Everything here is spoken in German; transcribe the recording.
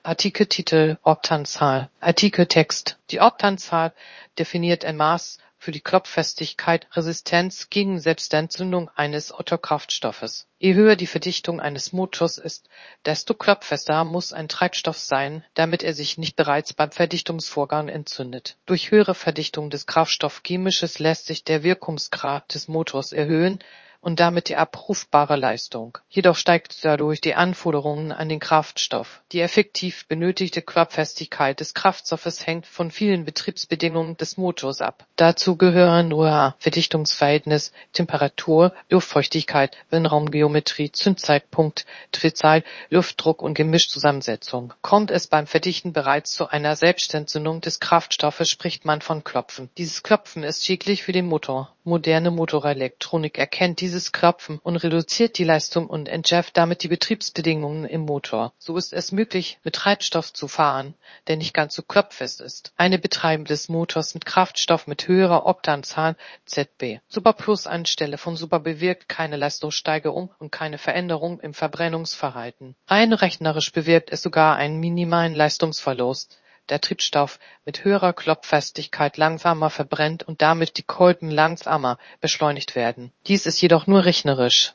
Artikeltitel Oktanzahl. Artikeltext. Die Oktanzahl definiert ein Maß für die Klopffestigkeit, Resistenz gegen Selbstentzündung eines Otto-Kraftstoffes. Je höher die Verdichtung eines Motors ist, desto klopffester muss ein Treibstoff sein, damit er sich nicht bereits beim Verdichtungsvorgang entzündet. Durch höhere Verdichtung des Kraftstoffchemisches lässt sich der Wirkungsgrad des Motors erhöhen und damit die abrufbare Leistung. Jedoch steigt dadurch die Anforderungen an den Kraftstoff. Die effektiv benötigte Klopffestigkeit des Kraftstoffes hängt von vielen Betriebsbedingungen des Motors ab. Dazu gehören nur Verdichtungsverhältnis, Temperatur, Luftfeuchtigkeit, Innenraumgeometrie, Zündzeitpunkt, Drehzahl, Luftdruck und Gemischzusammensetzung. Kommt es beim Verdichten bereits zu einer Selbstentzündung des Kraftstoffes, spricht man von Klopfen. Dieses Klopfen ist schädlich für den Motor. Moderne Motorelektronik erkennt dieses Klopfen und reduziert die Leistung und entschärft damit die Betriebsbedingungen im Motor. So ist es möglich, mit Treibstoff zu fahren, der nicht ganz so klopffest ist. Eine Betreiben des Motors mit Kraftstoff mit höherer Oktanzahl ZB. Super Plus anstelle von Super bewirkt keine Leistungssteigerung und keine Veränderung im Verbrennungsverhalten. Rein rechnerisch bewirkt es sogar einen minimalen Leistungsverlust. Der Triebstoff mit höherer Klopffestigkeit langsamer verbrennt und damit die Kolben langsamer beschleunigt werden. Dies ist jedoch nur rechnerisch.